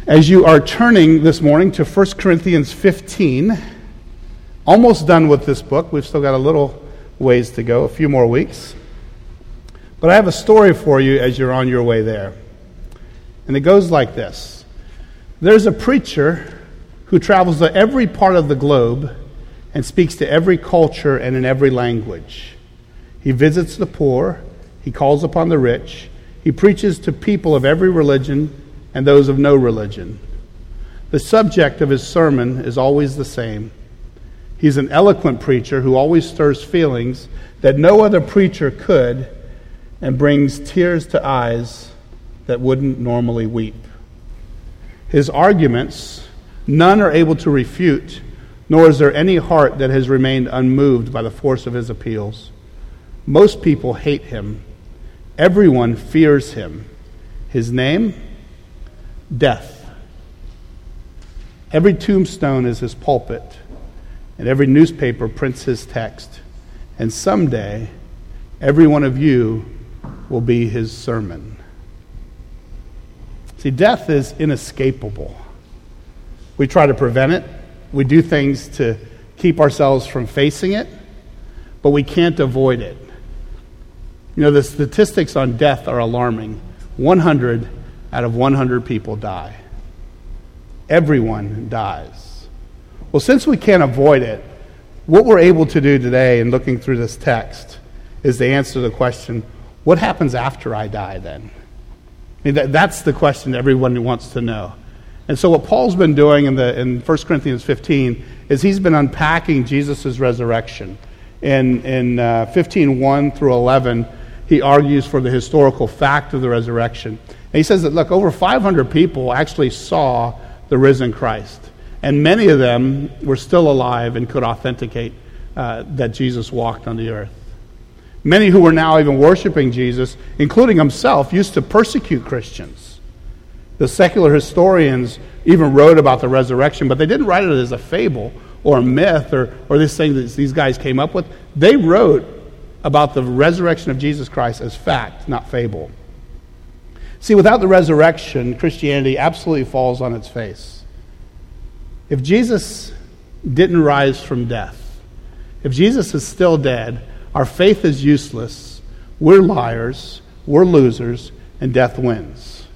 As you are turning this morning to 1 Corinthians 15, almost done with this book. We've still got a little ways to go, a few more weeks. But I have a story for you as you're on your way there. And it goes like this. There's a preacher who travels to every part of the globe and speaks to every culture and in every language. He visits the poor, he calls upon the rich, he preaches to people of every religion and those of no religion. The subject of his sermon is always the same. He's an eloquent preacher who always stirs feelings that no other preacher could and brings tears to eyes that wouldn't normally weep. His arguments, none are able to refute, nor is there any heart that has remained unmoved by the force of his appeals. Most people hate him. Everyone fears him. His name? Death. Every tombstone is his pulpit, and every newspaper prints his text. And someday, every one of you will be his sermon. See, death is inescapable. We try to prevent it. We do things to keep ourselves from facing it, but we can't avoid it. You know, the statistics on death are alarming. 100 out of 100 people die. Everyone dies. Well, since we can't avoid it, what we're able to do today in looking through this text is to answer the question, what happens after I die then? I mean, that's the question everyone wants to know. And so what Paul's been doing in 1 Corinthians 15 is he's been unpacking Jesus' resurrection. In 15:1 through 11, he argues for the historical fact of the resurrection. And he says that, look, over 500 people actually saw the risen Christ. And many of them were still alive and could authenticate that Jesus walked on the earth. Many who were now even worshiping Jesus, including himself, used to persecute Christians. The secular historians even wrote about the resurrection, but they didn't write it as a fable or a myth or this thing that these guys came up with. They wrote about the resurrection of Jesus Christ as fact, not fable. See, without the resurrection, Christianity absolutely falls on its face. If Jesus didn't rise from death, if Jesus is still dead, our faith is useless, we're liars, we're losers, and death wins.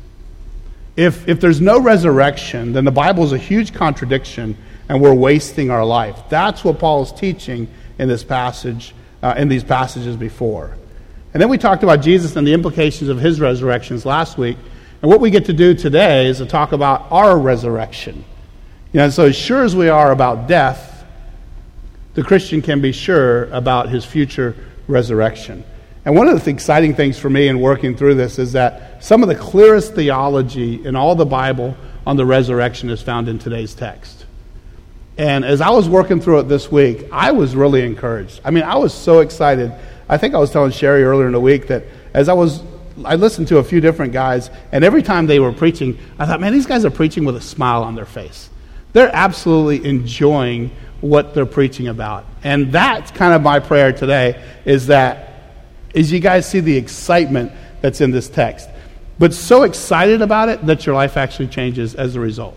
If there's no resurrection, then the Bible is a huge contradiction and we're wasting our life. That's what Paul is teaching in this passage, in these passages before. And then we talked about Jesus and the implications of his resurrections last week. And what we get to do today is to talk about our resurrection. You know, so as sure as we are about death, the Christian can be sure about his future resurrection. And one of the exciting things for me in working through this is that some of the clearest theology in all the Bible on the resurrection is found in today's text. And as I was working through it this week, I was really encouraged. I mean, I was so excited. I think I was telling Sherry earlier in the week that as I listened to a few different guys, and every time they were preaching, I thought, man, these guys are preaching with a smile on their face. They're absolutely enjoying what they're preaching about. And that's kind of my prayer today, is that as you guys see the excitement that's in this text, but so excited about it that your life actually changes as a result.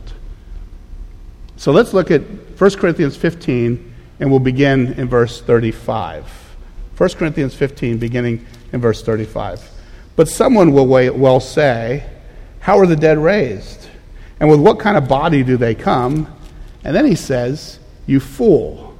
So let's look at 1 Corinthians 15, and we'll begin in verse 35. 1 Corinthians 15, beginning in verse 35. But someone will well say, how are the dead raised? And with what kind of body do they come? And then he says, you fool.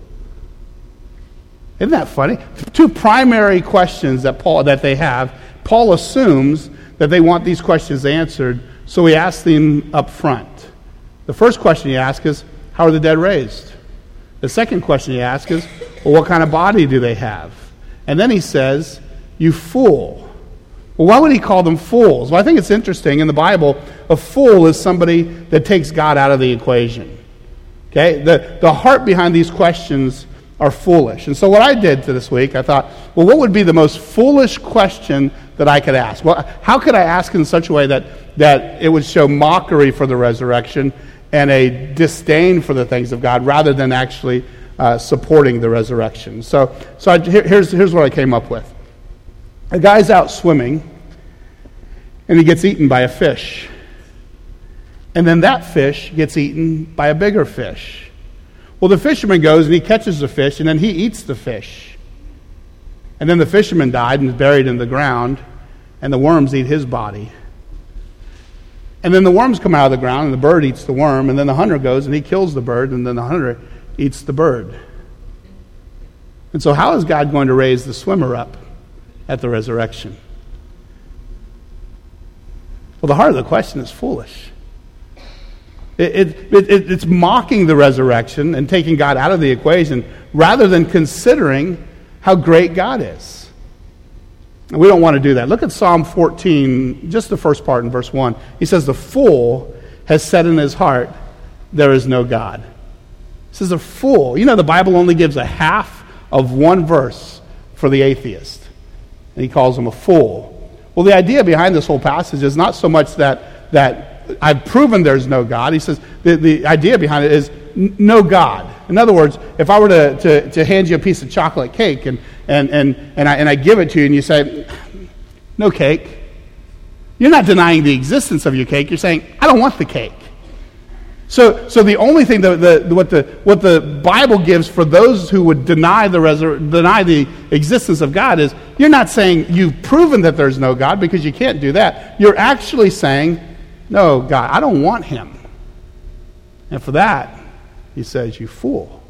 Isn't that funny? Two primary questions that they have. Paul assumes that they want these questions answered, so he asks them up front. The first question he asks is, how are the dead raised? The second question he asks is, well, what kind of body do they have? And then he says, you fool. Well, why would he call them fools? Well, I think it's interesting. In the Bible, a fool is somebody that takes God out of the equation. Okay? The heart behind these questions are foolish. And so what I did to this week, I thought, well, what would be the most foolish question that I could ask? Well, how could I ask in such a way that it would show mockery for the resurrection and a disdain for the things of God rather than actually supporting the resurrection? So here's what I came up with. A guy's out swimming, and he gets eaten by a fish. And then that fish gets eaten by a bigger fish. Well, the fisherman goes and he catches the fish, and then he eats the fish. And then the fisherman died and is buried in the ground, and the worms eat his body. And then the worms come out of the ground, and the bird eats the worm, and then the hunter goes and he kills the bird, and then the hunter eats the bird. And so how is God going to raise the swimmer up at the resurrection? Well, the heart of the question is foolish. It's mocking the resurrection and taking God out of the equation rather than considering how great God is. And we don't want to do that. Look at Psalm 14, just the first part in verse 1. He says, the fool has said in his heart, there is no God. He says, a fool. You know, the Bible only gives a half of one verse for the atheist. And he calls him a fool. Well, the idea behind this whole passage is not so much that I've proven there's no God. He says the idea behind it is no God. In other words, if I were to hand you a piece of chocolate cake and I give it to you and you say, no cake, you're not denying the existence of your cake. You're saying, I don't want the cake. So the only thing what the Bible gives for those who would deny the existence of God is you're not saying you've proven that there's no God, because you can't do that. You're actually saying, no, God, I don't want him. And for that, he says, you fool.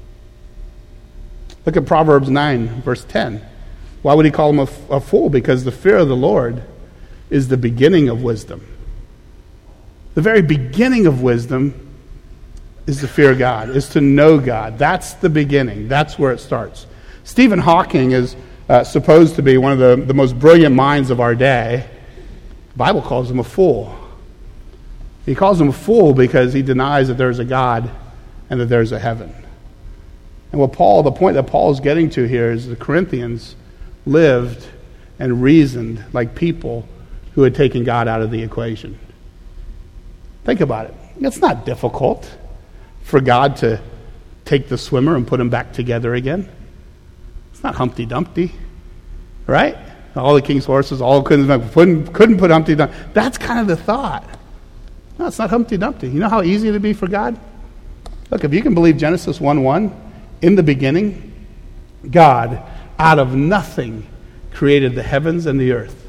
Look at Proverbs 9, verse 10. Why would he call him a fool? Because the fear of the Lord is the beginning of wisdom. The very beginning of wisdom is to fear God, is to know God. That's the beginning. That's where it starts. Stephen Hawking is supposed to be one of the most brilliant minds of our day. The Bible calls him a fool. He calls him a fool because he denies that there's a God and that there's a heaven. And the point that Paul is getting to here is the Corinthians lived and reasoned like people who had taken God out of the equation. Think about it. It's not difficult for God to take the swimmer and put him back together again. It's not Humpty Dumpty, right? All the king's horses, all couldn't put Humpty Dumpty. That's kind of the thought. No, it's not Humpty Dumpty. You know how easy it would be for God? Look, if you can believe Genesis 1:1, in the beginning, God, out of nothing, created the heavens and the earth.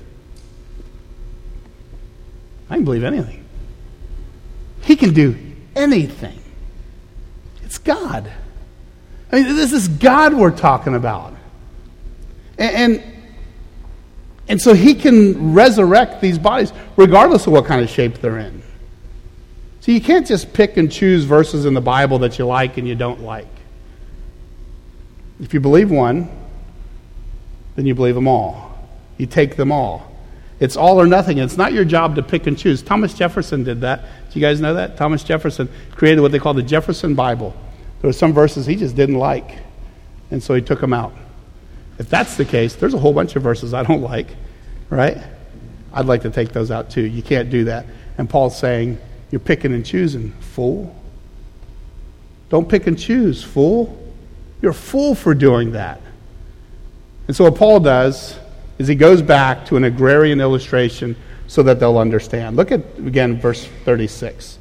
I can believe anything. He can do anything. It's God. I mean, this is God we're talking about. And so he can resurrect these bodies regardless of what kind of shape they're in. So you can't just pick and choose verses in the Bible that you like and you don't like. If you believe one, then you believe them all. You take them all. It's all or nothing. It's not your job to pick and choose. Thomas Jefferson did that. Do you guys know that? Thomas Jefferson created what they call the Jefferson Bible. There were some verses he just didn't like, and so he took them out. If that's the case, there's a whole bunch of verses I don't like, right? I'd like to take those out too. You can't do that. And Paul's saying, you're picking and choosing, fool. Don't pick and choose, fool. You're a fool for doing that. And so what Paul does is he goes back to an agrarian illustration so that they'll understand. Look at, again, verse 36.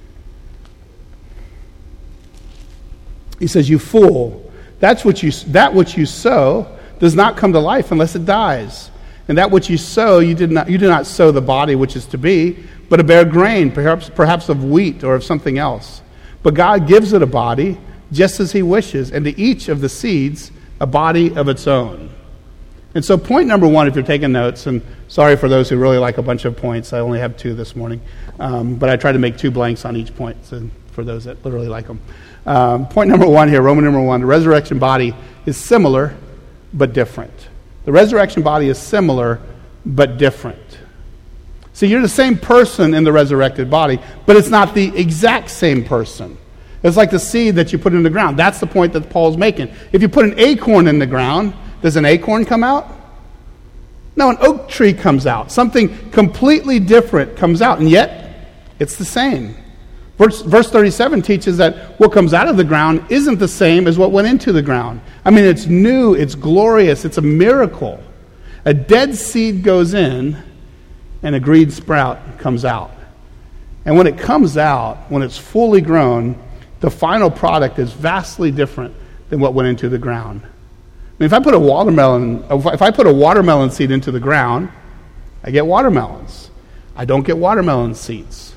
He says, you fool, that which you sow does not come to life unless it dies. And that which you sow, you do not sow the body which is to be, but a bare grain, perhaps of wheat or of something else. But God gives it a body just as he wishes, and to each of the seeds a body of its own. And so point number one, if you're taking notes, and sorry for those who really like a bunch of points, I only have 2 this morning, but I try to make 2 blanks on each point, so for those that literally like them. Point number 1 here, Roman number 1, the resurrection body is similar but different. The resurrection body is similar but different. See, you're the same person in the resurrected body, but it's not the exact same person. It's like the seed that you put in the ground. That's the point that Paul's making. If you put an acorn in the ground, does an acorn come out? No, an oak tree comes out. Something completely different comes out, and yet it's the same. Verse 37 teaches that what comes out of the ground isn't the same as what went into the ground. I mean, it's new, it's glorious, it's a miracle. A dead seed goes in, and a green sprout comes out. And when it comes out, when it's fully grown, the final product is vastly different than what went into the ground. I mean, if I put a watermelon seed into the ground, I get watermelons. I don't get watermelon seeds,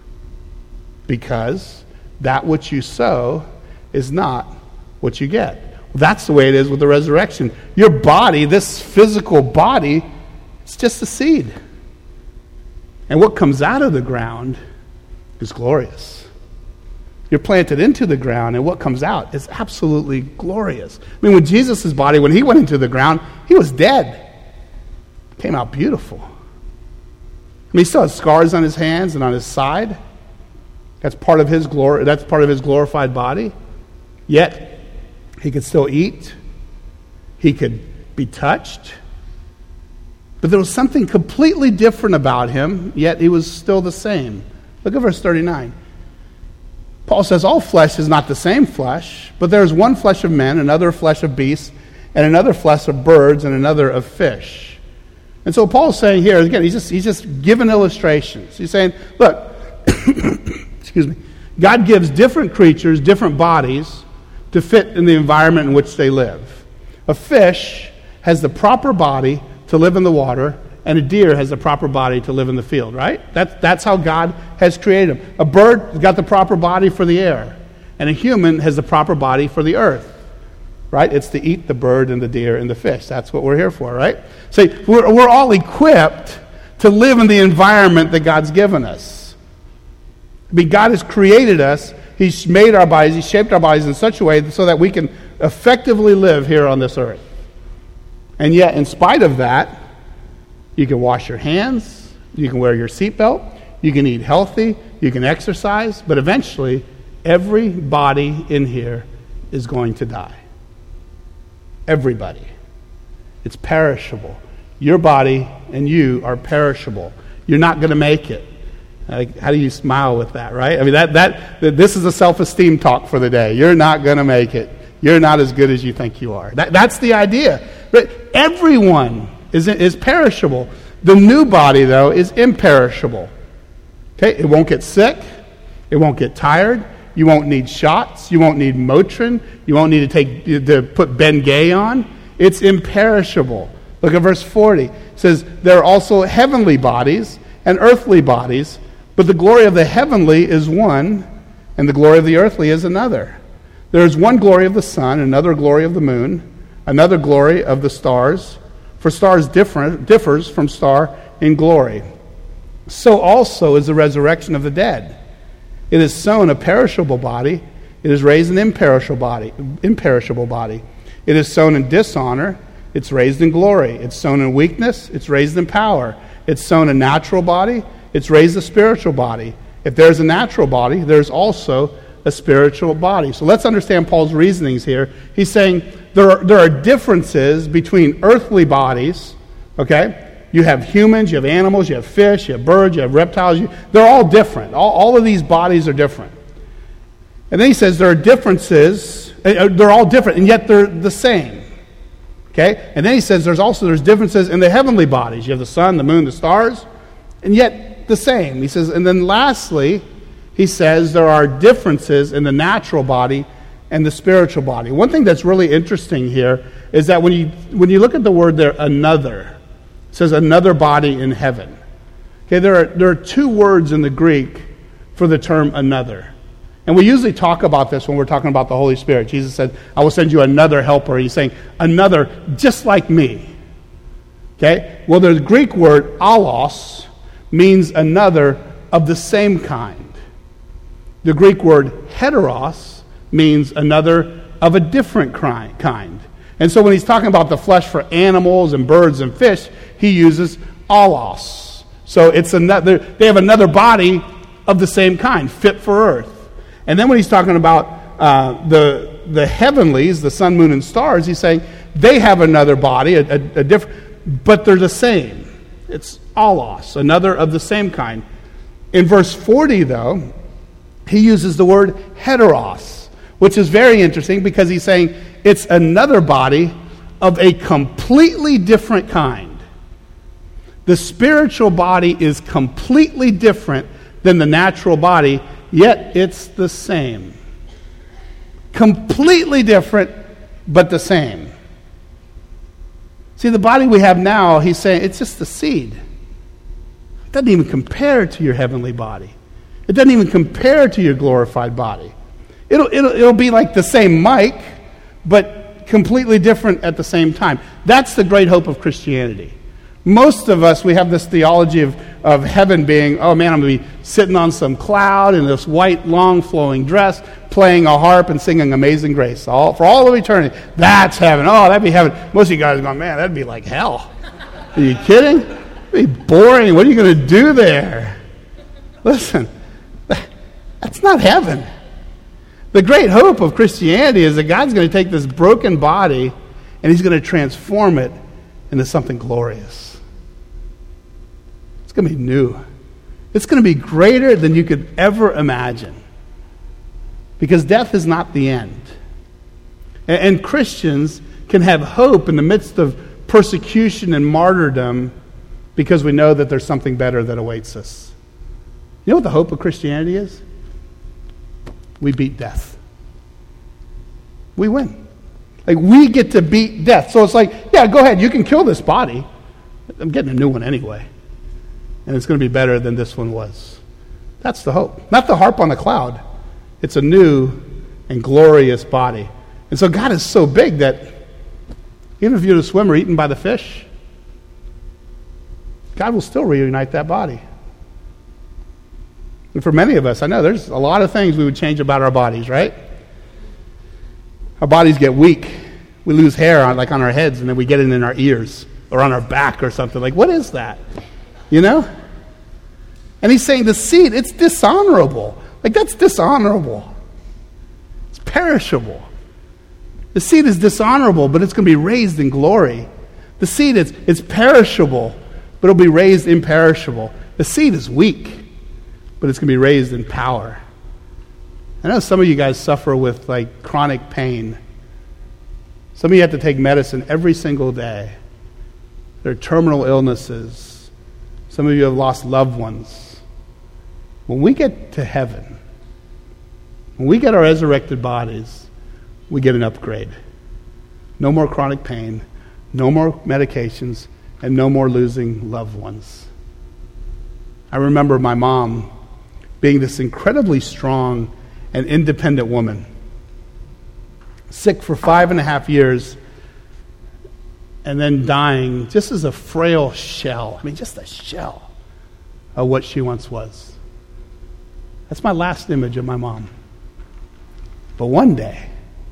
because that which you sow is not what you get. Well, that's the way it is with the resurrection. Your body, this physical body, it's just a seed. And what comes out of the ground is glorious. You're planted into the ground, and what comes out is absolutely glorious. I mean, with Jesus' body, when he went into the ground, he was dead. Came out beautiful. I mean, he still has scars on his hands and on his side. That's part of his glory. That's part of his glorified body. Yet, he could still eat. He could be touched. But there was something completely different about him, yet he was still the same. Look at verse 39. Paul says, all flesh is not the same flesh, but there is one flesh of men, another flesh of beasts, and another flesh of birds, and another of fish. And so Paul's saying here, again, he's just giving illustrations. He's saying, look, excuse me, God gives different creatures different bodies to fit in the environment in which they live. A fish has the proper body to live in the water, and a deer has the proper body to live in the field, right? That's how God has created them. A bird has got the proper body for the air, and a human has the proper body for the earth, right? It's to eat the bird and the deer and the fish. That's what we're here for, right? So we're all equipped to live in the environment that God's given us. I mean, God has created us. He's made our bodies. He's shaped our bodies in such a way so that we can effectively live here on this earth. And yet, in spite of that, you can wash your hands, you can wear your seatbelt, you can eat healthy, you can exercise, but eventually, every body in here is going to die. Everybody. It's perishable. Your body and you are perishable. You're not going to make it. Like, how do you smile with that, right? I mean, this is a self-esteem talk for the day. You're not going to make it. You're not as good as you think you are. That's the idea. But everyone is perishable. The new body, though, is imperishable. Okay, it won't get sick. It won't get tired. You won't need shots. You won't need Motrin. You won't need to put Bengay on. It's imperishable. Look at verse 40. It says, there are also heavenly bodies and earthly bodies, but the glory of the heavenly is one, and the glory of the earthly is another. There is one glory of the sun, another glory of the moon, another glory of the stars, for stars differs from star in glory. So also is the resurrection of the dead. It is sown a perishable body, it is raised an imperishable body. It is sown in dishonor, it's raised in glory. It's sown in weakness, it's raised in power. It's sown a natural body, it's raised a spiritual body. If there's a natural body, there's also a spiritual body. So let's understand Paul's reasonings here. He's saying there are differences between earthly bodies, okay? You have humans, you have animals, you have fish, you have birds, you have reptiles. They're all different. All of these bodies are different. And then he says there are differences. They're all different, and yet they're the same. Okay? And then he says there's differences in the heavenly bodies. You have the sun, the moon, the stars, and yet the same. He says, and then lastly, he says there are differences in the natural body and the spiritual body. One thing that's really interesting here is that when you look at the word there, another, it says another body in heaven. Okay, there are two words in the Greek for the term another. And we usually talk about this when we're talking about the Holy Spirit. Jesus said, I will send you another helper. He's saying, another just like me. Okay? Well, the Greek word allos means another of the same kind. The Greek word heteros means another of a different kind. And so when he's talking about the flesh for animals and birds and fish, he uses allos. So it's another. They have another body of the same kind, fit for earth. And then when he's talking about the heavenlies, the sun, moon, and stars, he's saying they have another body, a different, but they're the same. It's allos, another of the same kind. In verse 40, though, he uses the word heteros, which is very interesting because he's saying it's another body of a completely different kind. The spiritual body is completely different than the natural body, yet it's the same. Completely different, but the same. See, the body we have now, he's saying, it's just the seed. It doesn't even compare to your heavenly body. It doesn't even compare to your glorified body. It'll be like the same mic, but completely different at the same time. That's the great hope of Christianity. Most of us, we have this theology of heaven being, oh man, I'm going to be sitting on some cloud in this white, long, flowing dress, playing a harp and singing Amazing Grace for all of eternity. That's heaven. Oh, that'd be heaven. Most of you guys are going, man, that'd be like hell. Are you kidding? It'd be boring. What are you going to do there? Listen, that's not heaven. The great hope of Christianity is that God's going to take this broken body and he's going to transform it into something glorious. It's going to be new. It's going to be greater than you could ever imagine. Because death is not the end. And Christians can have hope in the midst of persecution and martyrdom because we know that there's something better that awaits us. You know what the hope of Christianity is? We beat death. We win. Like, we get to beat death. So it's like, yeah, go ahead, you can kill this body. I'm getting a new one anyway. And it's going to be better than this one was. That's the hope. Not the harp on the cloud. It's a new and glorious body. And so God is so big that even if you're a swimmer eaten by the fish, God will still reunite that body. And for many of us, I know there's a lot of things we would change about our bodies, right? Our bodies get weak. We lose hair on our heads, and then we get it in our ears or on our back or something. Like, what is that? You know? And he's saying the seed, it's dishonorable. Like, that's dishonorable. It's perishable. The seed is dishonorable, but it's going to be raised in glory. The seed, it's perishable, but it'll be raised imperishable. The seed is weak, but it's going to be raised in power. I know some of you guys suffer with like chronic pain. Some of you have to take medicine every single day. There are terminal illnesses. Some of you have lost loved ones. When we get to heaven, when we get our resurrected bodies, we get an upgrade. No more chronic pain, no more medications, and no more losing loved ones. I remember my mom being this incredibly strong and independent woman, sick for 5.5 years, and then dying just as a frail shell. I mean, just a shell of what she once was. That's my last image of my mom. But one day,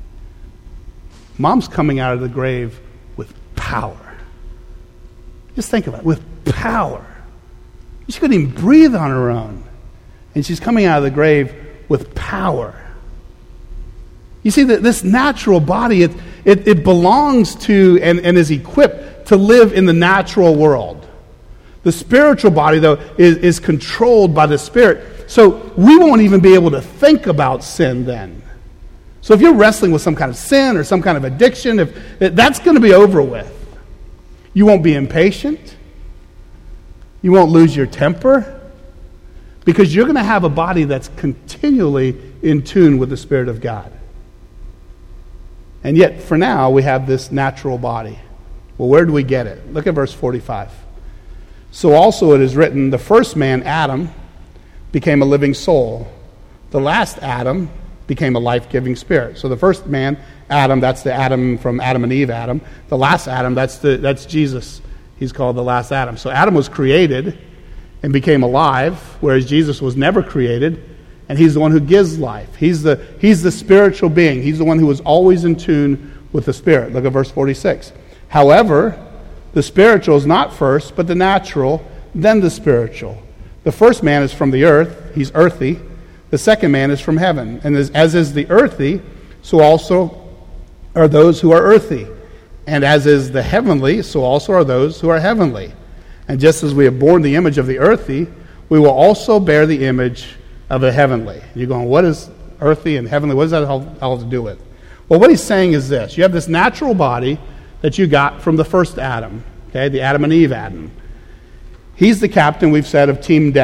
Mom's coming out of the grave with power. Just think about it, with power. She couldn't even breathe on her own. And she's coming out of the grave with power. You see, that this natural body, it belongs to and is equipped to live in the natural world. The spiritual body, though, is controlled by the Spirit. So we won't even be able to think about sin then. So if you're wrestling with some kind of sin or some kind of addiction, that's going to be over with. You won't be impatient. You won't lose your temper. Because you're going to have a body that's continually in tune with the Spirit of God. And yet, for now, we have this natural body. Well, where do we get it? Look at verse 45. So also it is written, the first man, Adam, became a living soul. The last Adam became a life-giving spirit. So the first man, Adam, that's the Adam from Adam and Eve, Adam. The last Adam, that's Jesus. He's called the last Adam. So Adam was created and became alive, whereas Jesus was never created, and he's the one who gives life. He's the spiritual being. He's the one who is always in tune with the Spirit. Look at verse 46. However, the spiritual is not first, but the natural, then the spiritual. The first man is from the earth. He's earthy. The second man is from heaven. And as is the earthy, so also are those who are earthy. And as is the heavenly, so also are those who are heavenly. And just as we have borne the image of the earthy, we will also bear the image of the heavenly. You're going, what is earthy and heavenly? What does that have to do with? Well, what he's saying is this. You have this natural body that you got from the first Adam, okay, the Adam and Eve Adam. He's the captain, we've said, of Team Death.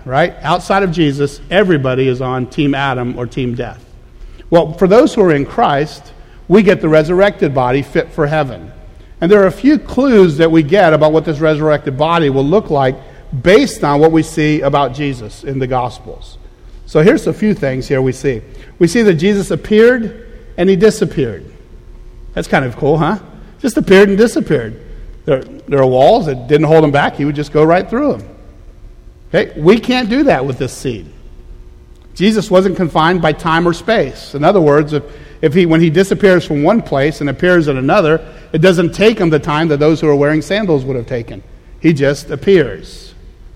right? Outside of Jesus, everybody is on Team Adam or Team Death. Well, for those who are in Christ, we get the resurrected body fit for heaven. And there are a few clues that we get about what this resurrected body will look like based on what we see about Jesus in the Gospels. So here's a few things here we see. We see that Jesus appeared and he disappeared. That's kind of cool, huh? Just appeared and disappeared. There are walls that didn't hold him back. He would just go right through them. Okay? We can't do that with this seed. Jesus wasn't confined by time or space. In other words, when he disappears from one place and appears at another, it doesn't take him the time that those who are wearing sandals would have taken. He just appears.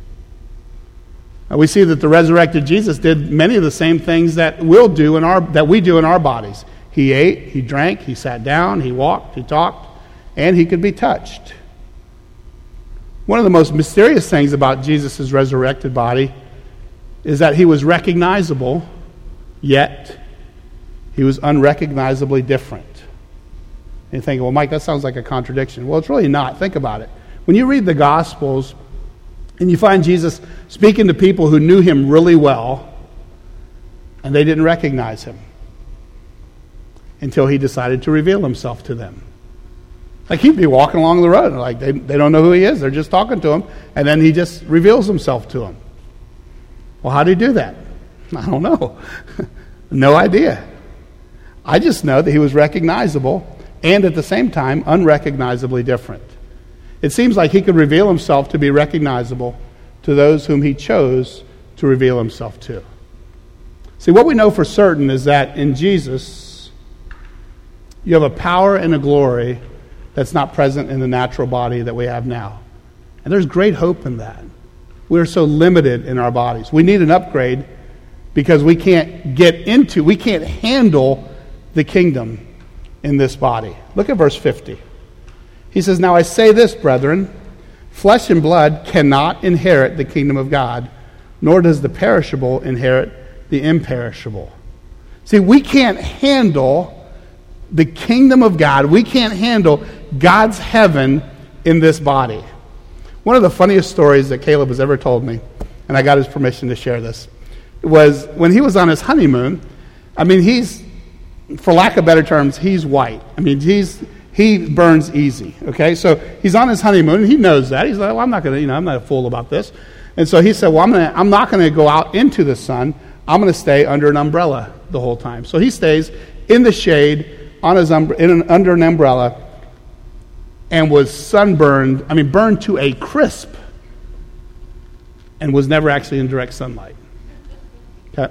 Now we see that the resurrected Jesus did many of the same things that we do in our bodies. He ate, he drank, he sat down, he walked, he talked, and he could be touched. One of the most mysterious things about Jesus' resurrected body is that he was recognizable, yet he was unrecognizably different. And you think, well, Mike, that sounds like a contradiction. Well, it's really not. Think about it. When you read the Gospels and you find Jesus speaking to people who knew him really well, and they didn't recognize him until he decided to reveal himself to them. Like he'd be walking along the road, like they don't know who he is. They're just talking to him, and then he just reveals himself to them. Well, how did he do that? I don't know. No idea. I just know that he was recognizable and at the same time unrecognizably different. It seems like he could reveal himself to be recognizable to those whom he chose to reveal himself to. See, what we know for certain is that in Jesus, you have a power and a glory that's not present in the natural body that we have now. And there's great hope in that. We're so limited in our bodies. We need an upgrade because we can't handle the kingdom in this body. Look at verse 50. He says, "Now I say this, brethren, flesh and blood cannot inherit the kingdom of God, nor does the perishable inherit the imperishable." See, we can't handle the kingdom of God. We can't handle God's heaven in this body. One of the funniest stories that Caleb has ever told me, and I got his permission to share this, was when he was on his honeymoon. I mean, he's, for lack of better terms, he's white. I mean, he burns easy, okay? So he's on his honeymoon, and he knows that. He's like, well, I'm not a fool about this. And so he said, well, I'm not going to go out into the sun. I'm going to stay under an umbrella the whole time. So he stays in the shade under an umbrella and was burned to a crisp and was never actually in direct sunlight. Okay?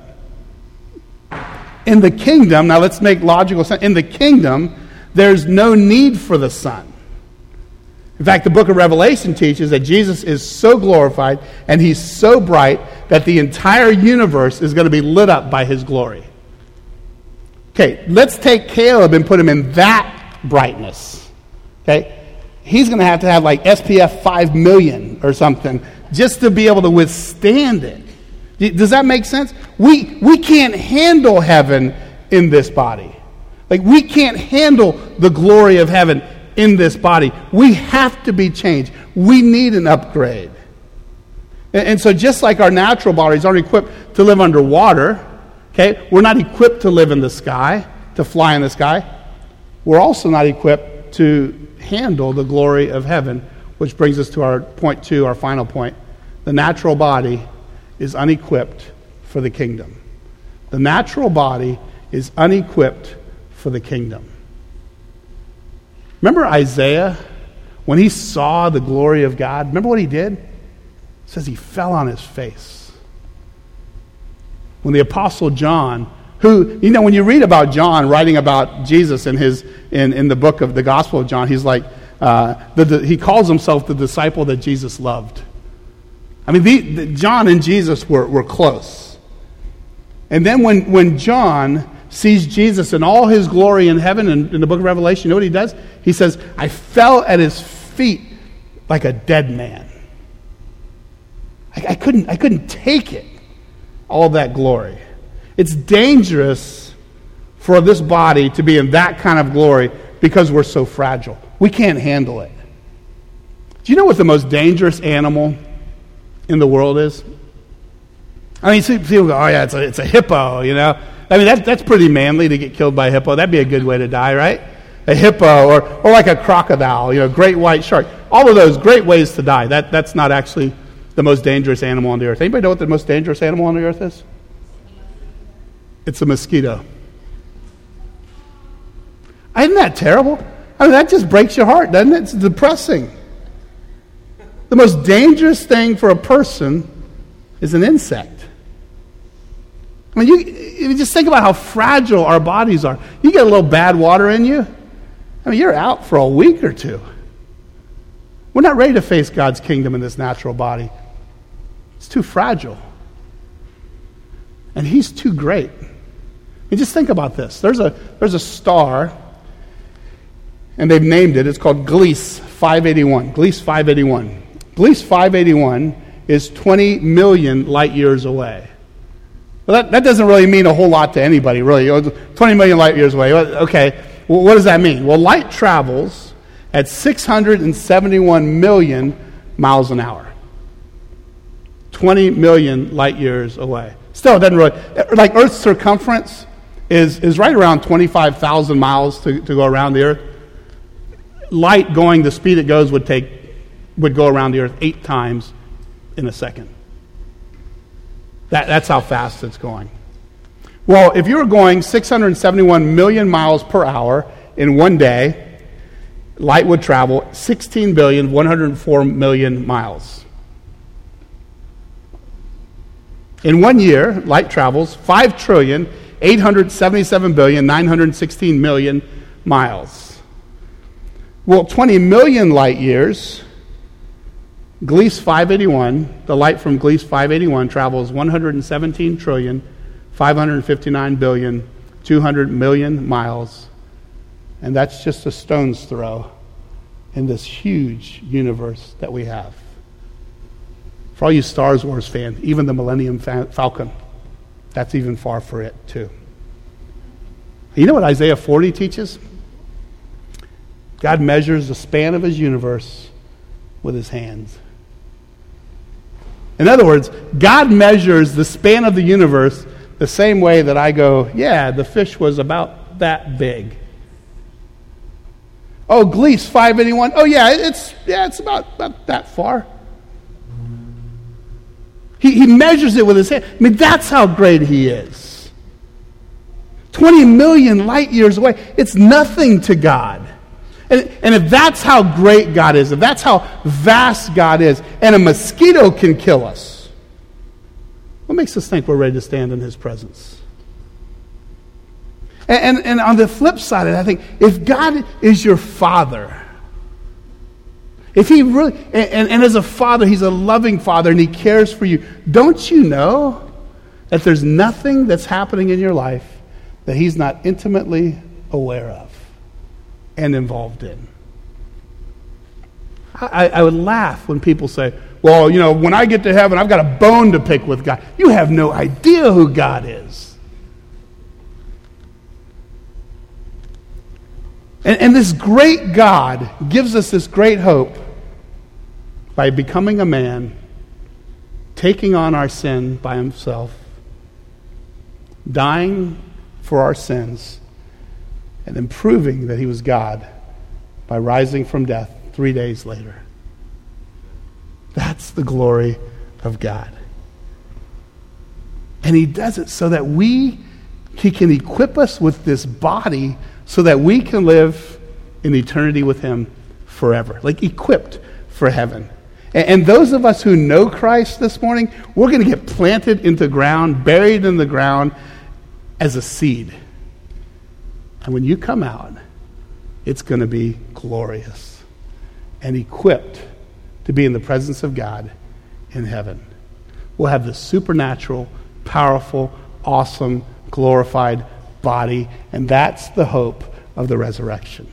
In the kingdom, now let's make logical sense. In the kingdom, there's no need for the sun. In fact, the book of Revelation teaches that Jesus is so glorified and he's so bright that the entire universe is going to be lit up by his glory. Okay, let's take Caleb and put him in that brightness. Okay? He's going to have like SPF 5 million or something just to be able to withstand it. Does that make sense? We can't handle heaven in this body. Like, we can't handle the glory of heaven in this body. We have to be changed. We need an upgrade. And so just like our natural bodies aren't equipped to live underwater, okay, we're not equipped to live in the sky, to fly in the sky. We're also not equipped to handle the glory of heaven, which brings us to our point 2, our final point. The natural body is unequipped for the kingdom. The natural body is unequipped for the kingdom. Remember Isaiah, when he saw the glory of God, remember what he did? It says he fell on his face. When the Apostle John, who, when you read about John writing about Jesus in the book of the Gospel of John, he's like, he calls himself the disciple that Jesus loved. I mean, John and Jesus were close. And then when John sees Jesus in all his glory in heaven in the book of Revelation, you know what he does? He says, I fell at his feet like a dead man. I couldn't take it, all that glory. It's dangerous for this body to be in that kind of glory because we're so fragile. We can't handle it. Do you know what the most dangerous animal in the world is? I mean, people go, oh yeah, it's a hippo, you know. I mean, that's pretty manly to get killed by a hippo. That'd be a good way to die, right? A hippo or like a crocodile, you know, great white shark. All of those great ways to die. That's not actually the most dangerous animal on the earth. Anybody know what the most dangerous animal on the earth is? It's a mosquito. Isn't that terrible? I mean, that just breaks your heart, doesn't it? It's depressing. The most dangerous thing for a person is an insect. I mean, you just think about how fragile our bodies are. You get a little bad water in you, I mean, you're out for a week or two. We're not ready to face God's kingdom in this natural body. It's too fragile. And he's too great. I mean, just think about this. There's a star, and they've named it. It's called Gliese 581. Gliese 581. Gliese 581 is 20 million light years away. Well, that doesn't really mean a whole lot to anybody, really. 20 million light years away. Okay, well, what does that mean? Well, light travels at 671 million miles an hour. 20 million light years away. Still, it doesn't really... Like Earth's circumference is right around 25,000 miles to go around the Earth. Light going the speed it goes would go around the Earth 8 times in a second. That's how fast it's going. Well, if you were going 671 million miles per hour in one day, light would travel 16,104,000,000 miles. In 1 year, light travels 5,877,916,000,000 miles. Well, 20 million light years... Gliese 581, the light from Gliese 581 travels 117,559,200,000,000 miles. And that's just a stone's throw in this huge universe that we have. For all you Star Wars fans, even the Millennium Falcon, that's even far for it too. You know what Isaiah 40 teaches? God measures the span of his universe with his hands. In other words, God measures the span of the universe the same way that I go, yeah, the fish was about that big. Oh, Gliese 581. Oh, yeah, it's about that far. He measures it with his hand. I mean, that's how great he is. 20 million light years away. It's nothing to God. And if that's how great God is, if that's how vast God is, and a mosquito can kill us, what makes us think we're ready to stand in his presence? And on the flip side of it, I think, if God is your father, if he really, and as a father, he's a loving father and he cares for you, don't you know that there's nothing that's happening in your life that he's not intimately aware of and involved in? I would laugh when people say, well, you know, when I get to heaven, I've got a bone to pick with God. You have no idea who God is. And this great God gives us this great hope by becoming a man, taking on our sin by himself, dying for our sins, and then proving that he was God by rising from death 3 days later. That's the glory of God. And he does it so that he can equip us with this body so that we can live in eternity with him forever. Like equipped for heaven. And those of us who know Christ this morning, we're going to get planted into ground, buried in the ground as a seed. And when you come out, it's going to be glorious and equipped to be in the presence of God in heaven. We'll have this supernatural, powerful, awesome, glorified body, and that's the hope of the resurrection.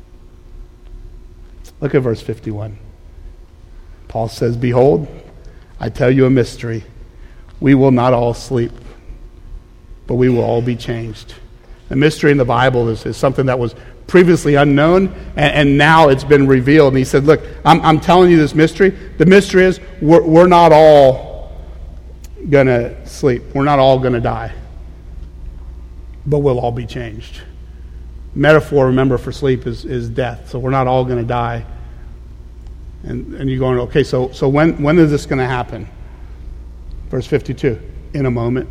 Look at verse 51. Paul says, behold, I tell you a mystery. We will not all sleep, but we will all be changed. The mystery in the Bible is something that was previously unknown, and now it's been revealed. And he said, look, I'm telling you this mystery. The mystery is we're not all going to sleep. We're not all going to die. But we'll all be changed. Metaphor, remember, for sleep is death. So we're not all going to die. And you're going, okay, so when is this going to happen? Verse 52, in a moment.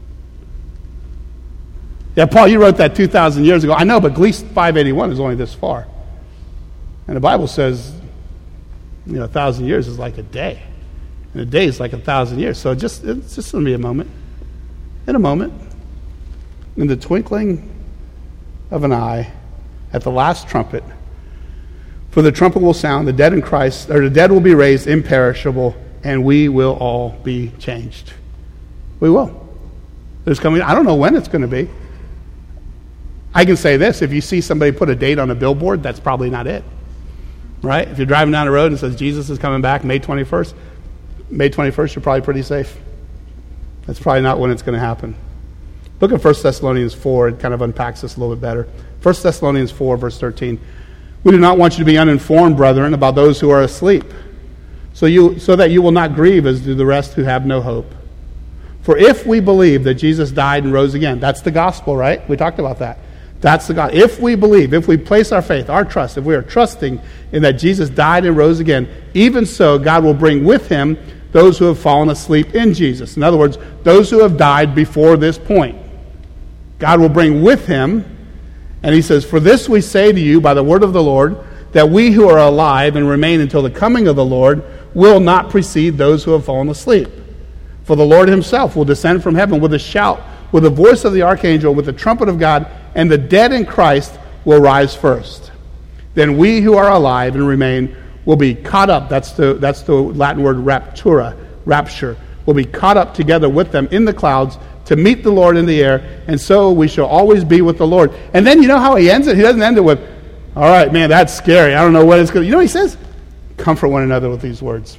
Yeah, Paul, you wrote that 2,000 years ago. I know, but Gleason 581 is only this far. And the Bible says, 1,000 years is like a day. And a day is like 1,000 years. So it's just going to be a moment. In a moment. In the twinkling of an eye, at the last trumpet, for the trumpet will sound, the dead in Christ, or the dead will be raised imperishable, and we will all be changed. We will. There's coming. I don't know when it's going to be. I can say this: if you see somebody put a date on a billboard, that's probably not it, right? If you're driving down the road and it says Jesus is coming back May 21st, you're probably pretty safe. That's probably not when it's going to happen. Look at 1 Thessalonians 4. It kind of unpacks this a little bit better. 1 Thessalonians 4, verse 13. We do not want you to be uninformed, brethren, about those who are asleep, so that you will not grieve as do the rest who have no hope. For if we believe that Jesus died and rose again, that's the gospel, right? We talked about that. That's the gospel. If we believe, if we place our faith, our trust, if we are trusting in that Jesus died and rose again, even so God will bring with him those who have fallen asleep in Jesus. In other words, those who have died before this point. God will bring with him. And he says, for this we say to you by the word of the Lord, that we who are alive and remain until the coming of the Lord will not precede those who have fallen asleep. For the Lord himself will descend from heaven with a shout, with the voice of the archangel, with the trumpet of God, and the dead in Christ will rise first. Then we who are alive and remain will be caught up. That's the Latin word raptura, rapture. Will be caught up together with them in the clouds to meet the Lord in the air, and so we shall always be with the Lord. And then you know how he ends it? He doesn't end it with, all right, man, that's scary. I don't know what it's going to... You know what he says? Comfort one another with these words.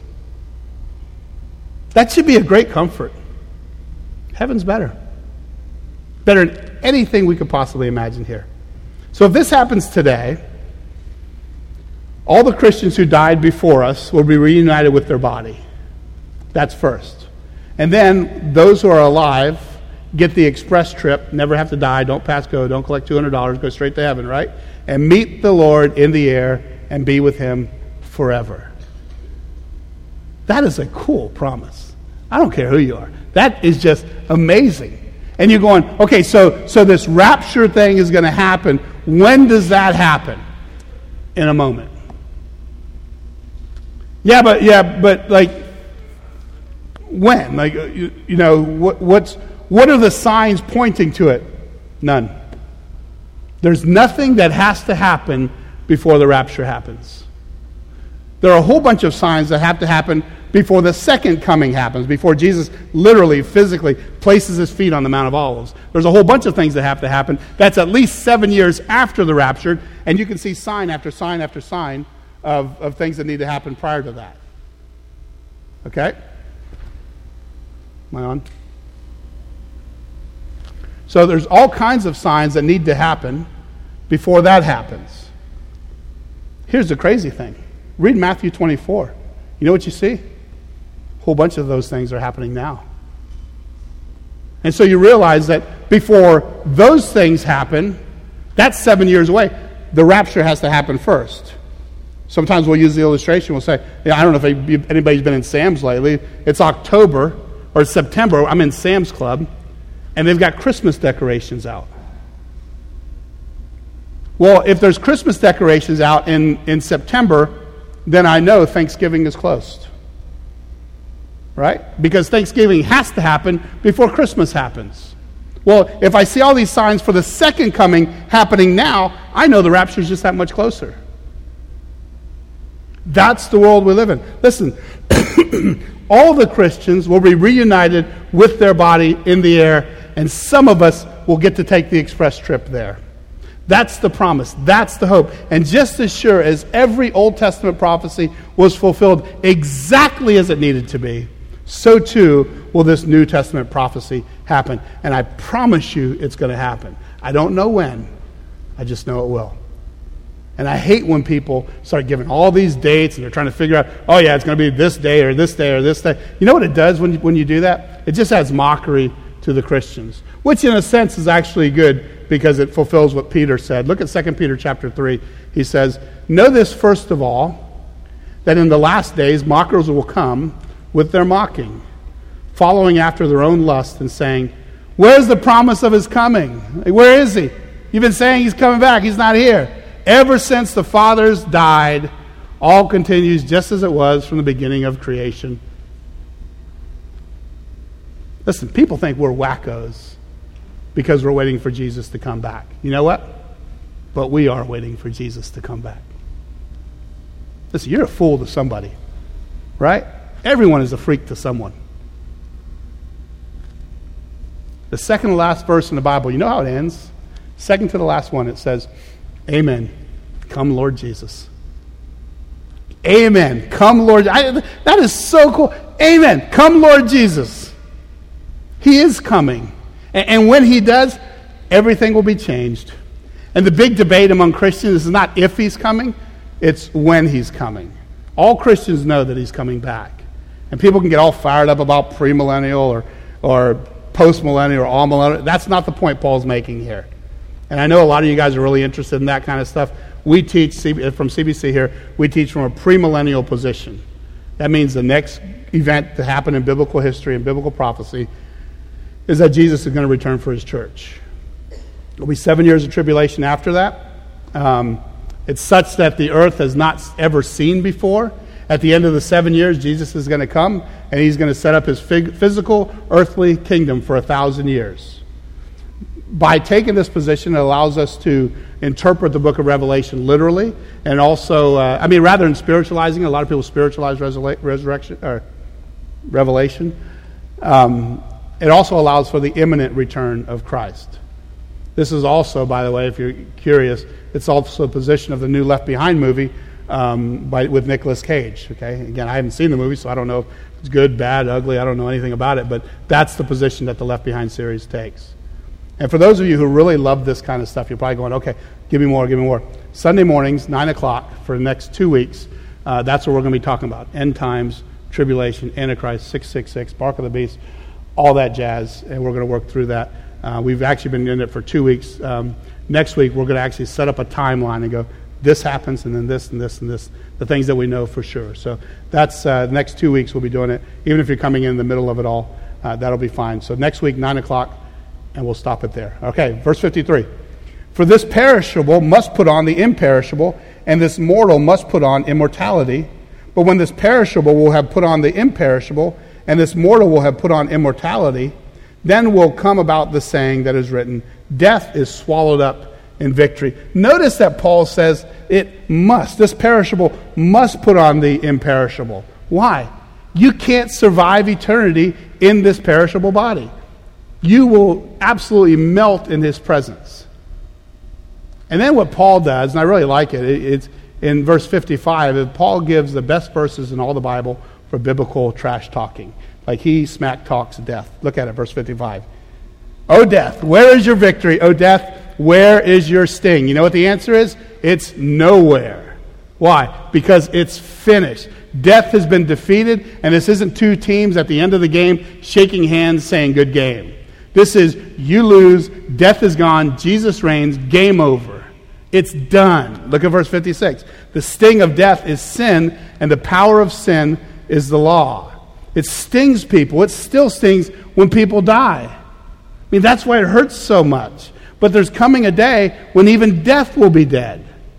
That should be a great comfort. Heaven's better. Better than anything we could possibly imagine here. So if this happens today, all the Christians who died before us will be reunited with their body. That's first. And then those who are alive get the express trip, never have to die, don't pass go, don't collect $200, go straight to heaven, right? And meet the Lord in the air and be with him forever. That is a cool promise. I don't care who you are. That is just amazing. And you're going, okay, so this rapture thing is going to happen. When does that happen? In a moment. Yeah, but like, when? Like, what are the signs pointing to it? None. There's nothing that has to happen before the rapture happens. There are a whole bunch of signs that have to happen before the second coming happens, before Jesus literally, physically places his feet on the Mount of Olives. There's a whole bunch of things that have to happen. That's at least 7 years after the rapture, and you can see sign after sign after sign of things that need to happen prior to that. Okay? Am I on? So there's all kinds of signs that need to happen before that happens. Here's the crazy thing. Read Matthew 24. You know what you see? A whole bunch of those things are happening now. And so you realize that before those things happen, that's 7 years away. The rapture has to happen first. Sometimes we'll use the illustration. We'll say, I don't know if anybody's been in Sam's lately. It's October or September. I'm in Sam's Club, and they've got Christmas decorations out. Well, if there's Christmas decorations out in September, then I know Thanksgiving is closed. Right? Because Thanksgiving has to happen before Christmas happens. Well, if I see all these signs for the second coming happening now, I know the rapture is just that much closer. That's the world we live in. Listen, all the Christians will be reunited with their body in the air, and some of us will get to take the express trip there. That's the promise. That's the hope. And just as sure as every Old Testament prophecy was fulfilled exactly as it needed to be, so too will this New Testament prophecy happen. And I promise you it's going to happen. I don't know when. I just know it will. And I hate when people start giving all these dates and they're trying to figure out, oh yeah, it's going to be this day or this day or this day. You know what it does when you do that? it just adds mockery to the Christians, which in a sense is actually good because it fulfills what Peter said. Look at 2 Peter chapter 3. He says, "Know this first of all, that in the last days mockers will come with their mocking, following after their own lust and saying, 'Where's the promise of his coming?'" Where is he? You've been saying he's coming back. He's not here. Ever since the fathers died, all continues just as it was from the beginning of creation. Listen, people think we're wackos because we're waiting for Jesus to come back. You know what? But we are waiting for Jesus to come back. Listen, you're a fool to somebody, right? Everyone is a freak to someone. The second to last verse in the Bible, you know how it ends? Second to the last one, it says, "Amen. Come, Lord Jesus." Amen. Come, Lord. That is so cool. Amen. Come, Lord Jesus. He is coming. And when he does, everything will be changed. And the big debate among Christians is not if he's coming, it's when he's coming. All Christians know that he's coming back. And people can get all fired up about premillennial or postmillennial or all-millennial. That's not the point Paul's making here. And I know a lot of you guys are really interested in that kind of stuff. We teach, from CBC here, we teach from a premillennial position. That means the next event to happen in biblical history and biblical prophecy is that Jesus is going to return for his church. There'll be 7 years of tribulation after that. It's such that the earth has not ever seen before. At the end of the 7 years, Jesus is going to come, and he's going to set up his physical, earthly kingdom for 1,000 years. By taking this position, it allows us to interpret the book of Revelation literally, and also, rather than spiritualizing, a lot of people spiritualize Revelation. It also allows for the imminent return of Christ. This is also, by the way, if you're curious, it's also a position of the new Left Behind movie with Nicolas Cage. Okay, again, I haven't seen the movie, so I don't know if it's good, bad, ugly. I don't know anything about it, but that's the position that the Left Behind series takes. And for those of you who really love this kind of stuff, you're probably going, okay, give me more, give me more. Sunday mornings, 9 o'clock for the next 2 weeks, that's what we're going to be talking about. End times, tribulation, Antichrist, 666, Mark of the Beast, all that jazz, and we're going to work through that. We've actually been in it for 2 weeks. Next week, we're going to actually set up a timeline and go, this happens, and then this, and this, and this, the things that we know for sure. So that's the next 2 weeks we'll be doing it. Even if you're coming in the middle of it all, that'll be fine. So next week, 9 o'clock, and we'll stop it there. Okay, verse 53. "For this perishable must put on the imperishable, and this mortal must put on immortality. But when this perishable will have put on the imperishable, and this mortal will have put on immortality, then will come about the saying that is written, death is swallowed up in victory." Notice that Paul says it must. This perishable must put on the imperishable. Why? You can't survive eternity in this perishable body. You will absolutely melt in his presence. And then what Paul does, and I really like it, it's in verse 55, Paul gives the best verses in all the Bible for biblical trash talking. Like he smack talks death. Look at it, verse 55. "O death, where is your victory? O death, where is your sting?" You know what the answer is? It's nowhere. Why? Because it's finished. Death has been defeated, and this isn't two teams at the end of the game shaking hands saying good game. This is, you lose, death is gone, Jesus reigns, game over. It's done. Look at verse 56. "The sting of death is sin, and the power of sin is the law." It stings people. It still stings when people die. I mean, that's why it hurts so much. But there's coming a day when even death will be dead.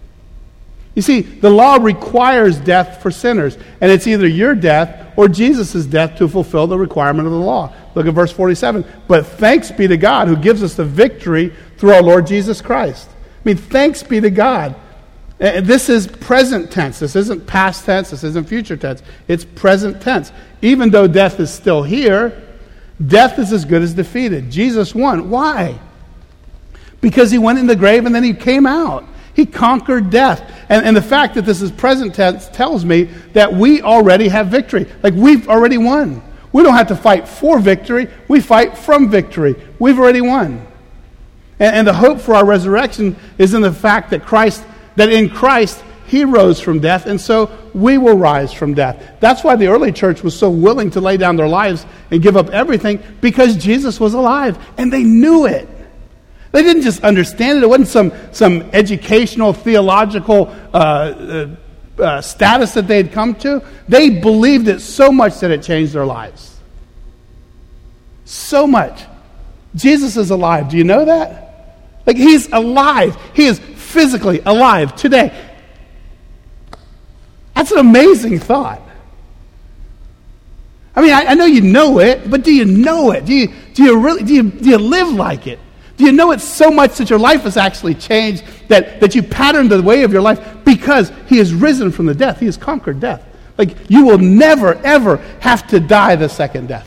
You see, the law requires death for sinners, and it's either your death or Jesus' death to fulfill the requirement of the law. Look at verse 47. "But thanks be to God who gives us the victory through our Lord Jesus Christ." I mean, thanks be to God. This is present tense. This isn't past tense. This isn't future tense. It's present tense. Even though death is still here, death is as good as defeated. Jesus won. Why? Because he went in the grave and then he came out. He conquered death. And the fact that this is present tense tells me that we already have victory. Like, we've already won. We don't have to fight for victory. We fight from victory. We've already won. And the hope for our resurrection is in the fact that in Christ, he rose from death, and so we will rise from death. That's why the early church was so willing to lay down their lives and give up everything, because Jesus was alive, and they knew it. They didn't just understand it. It wasn't some educational, theological status that they had come to. They believed it so much that it changed their lives. So much. Jesus is alive. Do you know that? Like, he's alive. He is physically alive today. That's an amazing thought. I mean, I know you know it, but do you know it? Do you live like it? Do you know it so much that your life has actually changed, that you patterned the way of your life because he has risen from the death? He has conquered death. Like, you will never, ever have to die the second death.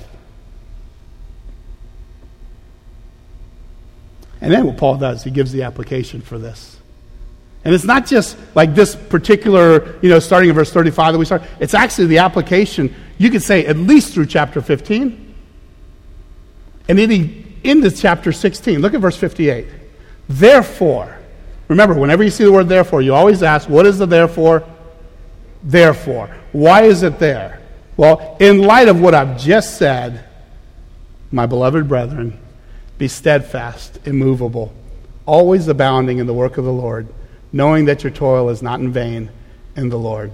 And then what Paul does, he gives the application for this. And it's not just like this particular, starting in verse 35 that we start. It's actually the application, you could say, at least through chapter 15. And then into chapter 16. Look at verse 58. Therefore, remember, whenever you see the word therefore, you always ask, what is the therefore? Therefore. Why is it there? Well, in light of what I've just said, my beloved brethren, be steadfast, immovable, always abounding in the work of the Lord, knowing that your toil is not in vain in the Lord.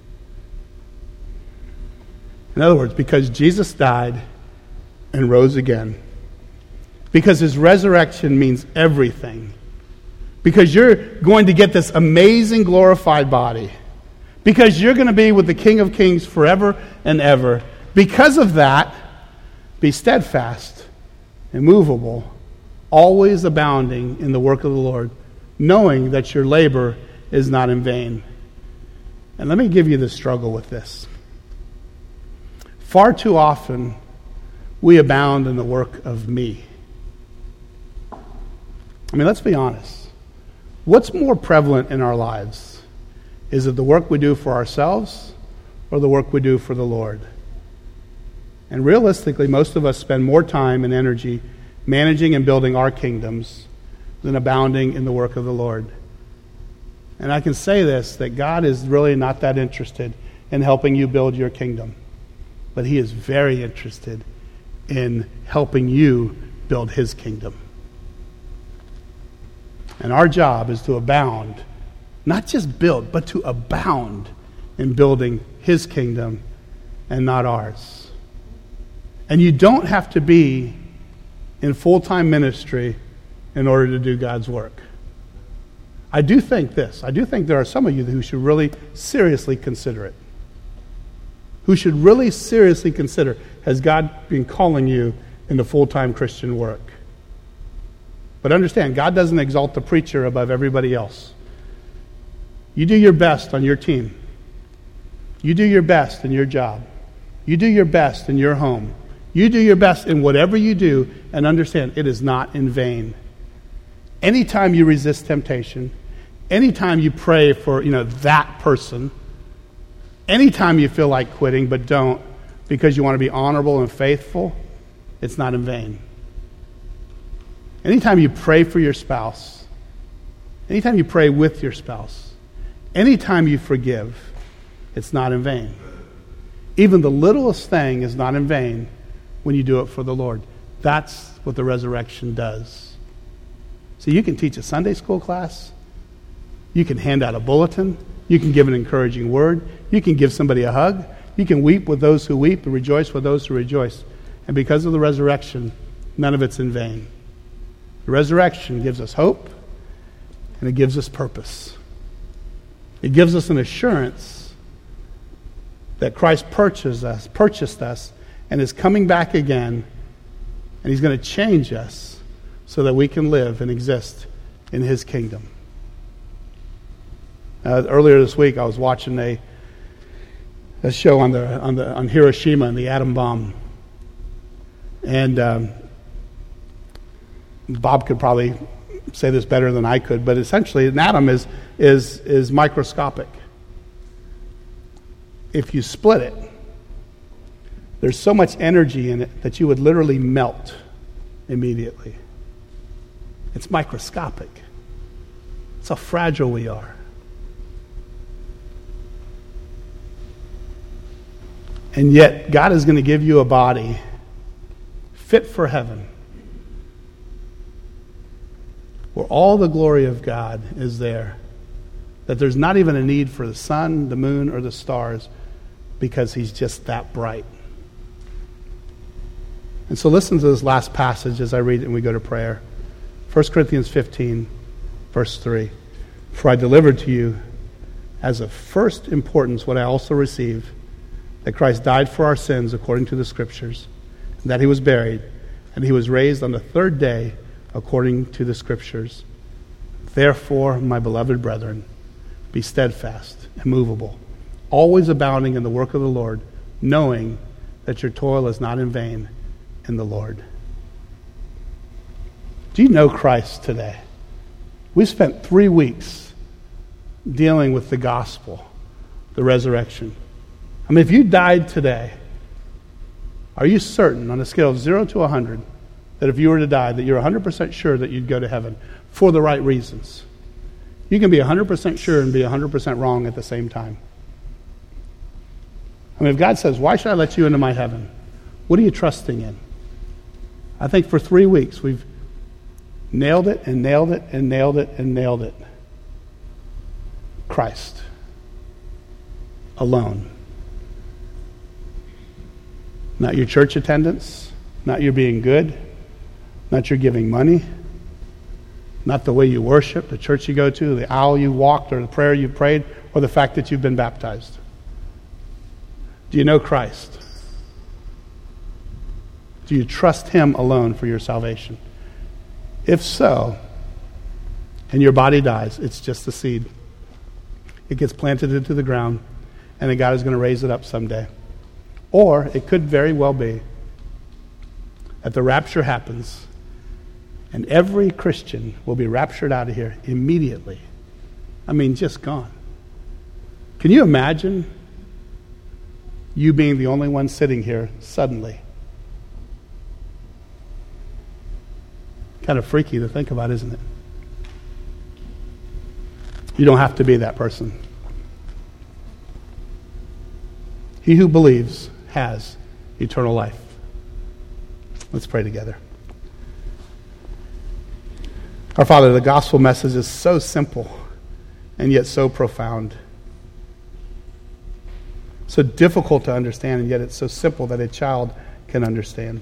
In other words, because Jesus died and rose again, because his resurrection means everything, because you're going to get this amazing glorified body, because you're going to be with the King of Kings forever and ever, because of that, be steadfast, immovable, always abounding in the work of the Lord, knowing that your labor is not in vain. And let me give you the struggle with this. Far too often, we abound in the work of me. I mean, let's be honest. What's more prevalent in our lives? Is it the work we do for ourselves or the work we do for the Lord? And realistically, most of us spend more time and energy managing and building our kingdoms than abounding in the work of the Lord. And I can say this, that God is really not that interested in helping you build your kingdom. But he is very interested in helping you build his kingdom. And our job is to abound, not just build, but to abound in building his kingdom and not ours. And you don't have to be in full-time ministry in order to do God's work. I do think this. I do think there are some of you who should really seriously consider it. Who should really seriously consider, has God been calling you into full-time Christian work? But understand, God doesn't exalt the preacher above everybody else. You do your best on your team. You do your best in your job. You do your best in your home. You do your best in whatever you do, and understand it is not in vain. Anytime you resist temptation, anytime you pray for, that person, anytime you feel like quitting but don't because you want to be honorable and faithful, it's not in vain. Anytime you pray for your spouse, anytime you pray with your spouse, anytime you forgive, it's not in vain. Even the littlest thing is not in vain when you do it for the Lord. That's what the resurrection does. So you can teach a Sunday school class. You can hand out a bulletin. You can give an encouraging word. You can give somebody a hug. You can weep with those who weep and rejoice with those who rejoice. And because of the resurrection, none of it's in vain. The resurrection gives us hope, and it gives us purpose. It gives us an assurance that Christ purchased us, and is coming back again, and he's going to change us so that we can live and exist in his kingdom. Earlier this week, I was watching a show on Hiroshima and the atom bomb, and Bob could probably say this better than I could, but essentially, an atom is microscopic. If you split it, there's so much energy in it that you would literally melt immediately. It's microscopic. It's how fragile we are. And yet, God is going to give you a body fit for heaven, where all the glory of God is there. That there's not even a need for the sun, the moon, or the stars, because he's just that bright. And so listen to this last passage as I read it and we go to prayer. 1 Corinthians 15, verse 3. For I delivered to you as of first importance what I also received, that Christ died for our sins according to the Scriptures, and that he was buried, and he was raised on the third day according to the Scriptures. Therefore, my beloved brethren, be steadfast, immovable, always abounding in the work of the Lord, knowing that your toil is not in vain in the Lord. Do you know Christ today? We spent 3 weeks dealing with the gospel, the resurrection. I mean, if you died today, are you certain on a scale of 0 to 100 that if you were to die, that you're 100% sure that you'd go to heaven for the right reasons? You can be 100% sure and be 100% wrong at the same time. I mean, if God says, why should I let you into my heaven? What are you trusting in? I think for 3 weeks we've nailed it and nailed it and nailed it and nailed it. Christ alone. Not your church attendance, not your being good, not your giving money, not the way you worship, the church you go to, the aisle you walked, or the prayer you prayed, or the fact that you've been baptized. Do you know Christ? Do you trust him alone for your salvation? If so, and your body dies, it's just a seed. It gets planted into the ground, and then God is going to raise it up someday. Or it could very well be that the rapture happens, and every Christian will be raptured out of here immediately. I mean, just gone. Can you imagine you being the only one sitting here suddenly? Kind of freaky to think about, isn't it? You don't have to be that person. He who believes has eternal life. Let's pray together. Our Father, the gospel message is so simple and yet so profound. So difficult to understand, and yet it's so simple that a child can understand.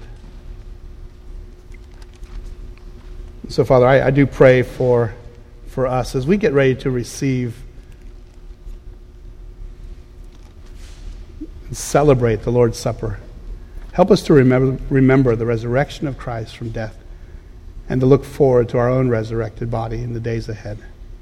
So, Father, I do pray for us as we get ready to receive and celebrate the Lord's Supper. Help us to remember the resurrection of Christ from death and to look forward to our own resurrected body in the days ahead.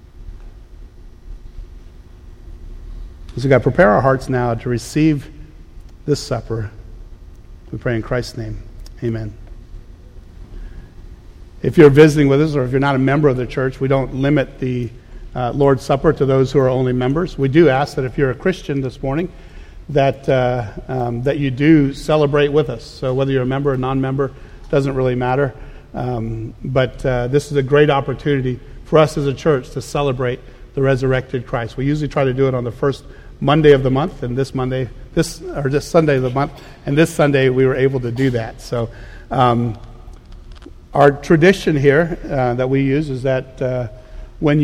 So, God, prepare our hearts now to receive this supper. We pray in Christ's name. Amen. If you're visiting with us or if you're not a member of the church, we don't limit the Lord's Supper to those who are only members. We do ask that if you're a Christian this morning, that you do celebrate with us. So whether you're a member or non-member, doesn't really matter. But this is a great opportunity for us as a church to celebrate the resurrected Christ. We usually try to do it on the first Monday of the month, and this Sunday of the month, and this Sunday we were able to do that. So our tradition here that we use is that when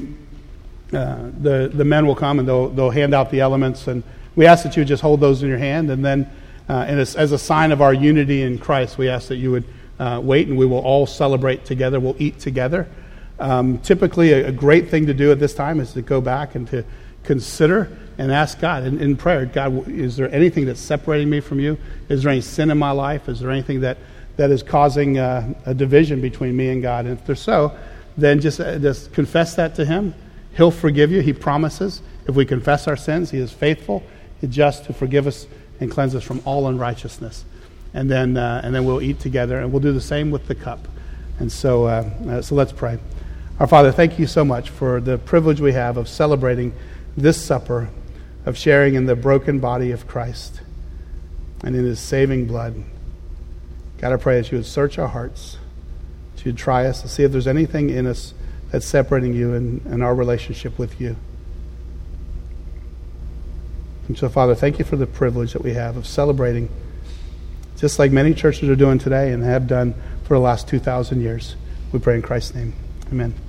the men will come and they'll hand out the elements, and we ask that you would just hold those in your hand, and then as a sign of our unity in Christ, we ask that you would wait, and we will all celebrate together. We'll eat together. Typically, a great thing to do at this time is to go back and to consider and ask God in prayer, God, is there anything that's separating me from you? Is there any sin in my life? Is there anything that is causing a division between me and God? And if there's so, then just confess that to him. He'll forgive you. He promises. If we confess our sins, he is faithful and just to forgive us and cleanse us from all unrighteousness. And then we'll eat together, and we'll do the same with the cup. And so let's pray. Our Father, thank you so much for the privilege we have of celebrating this supper, of sharing in the broken body of Christ and in his saving blood. God, I pray that you would search our hearts, that you'd try us to see if there's anything in us that's separating you and our relationship with you. And so, Father, thank you for the privilege that we have of celebrating, just like many churches are doing today and have done for the last 2,000 years. We pray in Christ's name. Amen.